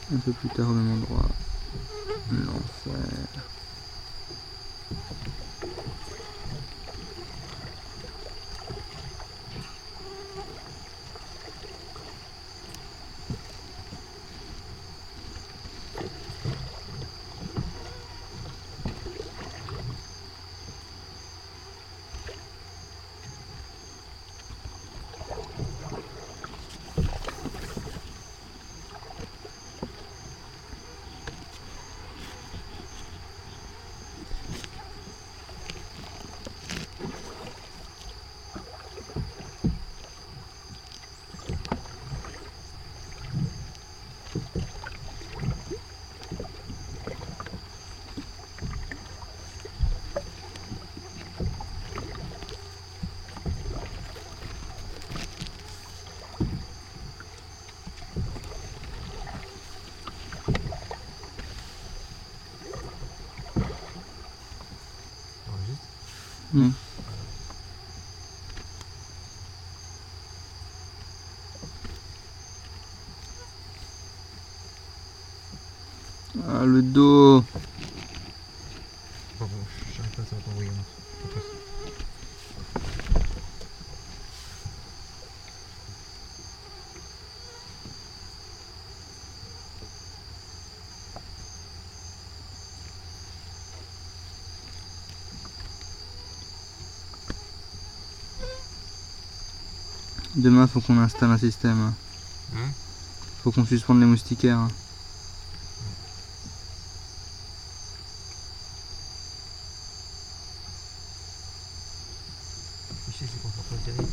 Un peu plus tard au même endroit. L'enfer. Mmh. Ah, le dos. Pardon, j'arrive pas à t'envoyer un autre. Demain, faut qu'on installe un système. Faut qu'on suspende les moustiquaires. Je sais, c'est qu'on peut pas le dire.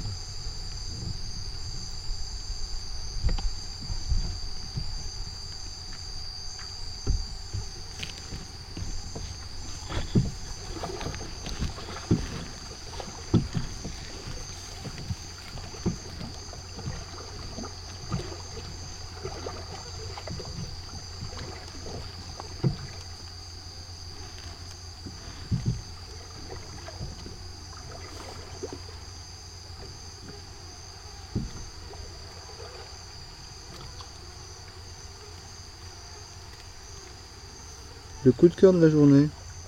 Le coup de cœur de la journée.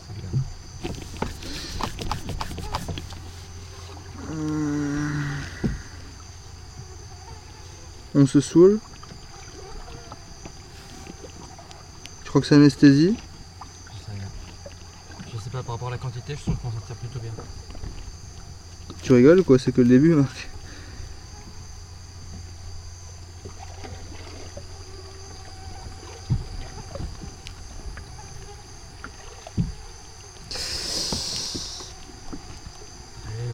On se saoule. Je crois que c'est anesthésie. Je sais rien. Je sais pas, par rapport à la quantité, je trouve qu'on s'en tire plutôt bien. Tu rigoles ou quoi? C'est que le début, Marc.